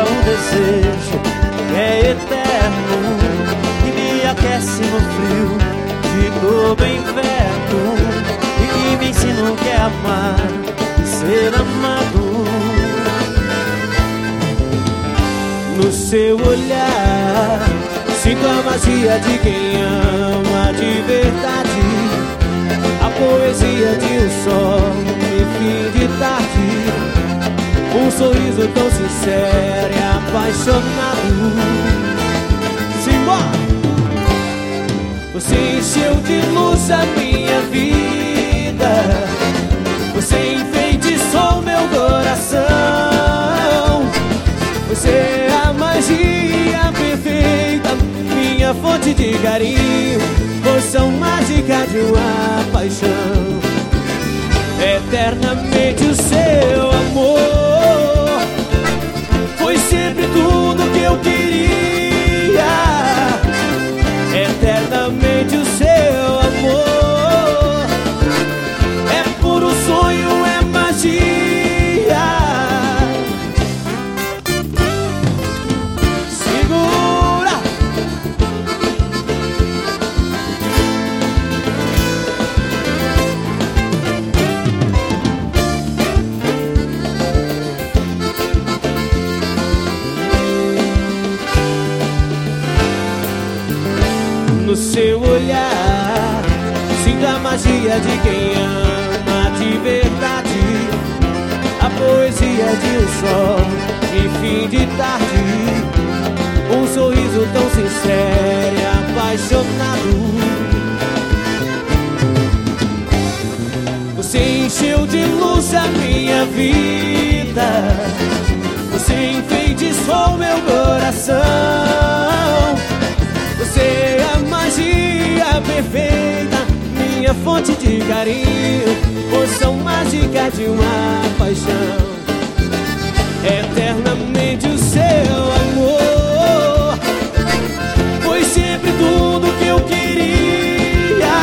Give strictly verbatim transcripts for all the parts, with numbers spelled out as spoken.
o desejo que é eterno, que me aquece no frio de todo inverno, e que me ensina o que é amar e ser amado. No seu olhar sinto a magia de quem ama de verdade, a poesia de um sol e fim de tarde, um sorriso tão sincero e apaixonado. Simbora! Você encheu de luz a minha vida, você enfeitiçou meu coração, você é a magia perfeita, minha fonte de carinho, poção mágica de uma paixão. Eternamente o seu amor foi sempre tudo que eu queria. Eternamente o seu amor é puro sonho, é magia. Segura! No seu olhar sinto a magia de quem ama de verdade, a poesia de um sol e fim de tarde, um sorriso tão sincero e apaixonado. Você encheu de luz a minha vida, você enfeitiçou meu coração, você é a magia perfeita, minha fonte de carinho, poção mágica de uma paixão. Eternamente o seu amor foi sempre tudo que eu queria.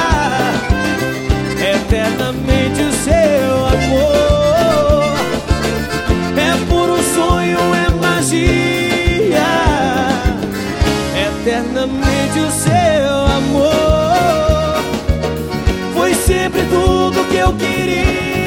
Eternamente o seu amor é puro sonho, é magia. Eternamente o seu amor foi sempre tudo que eu queria.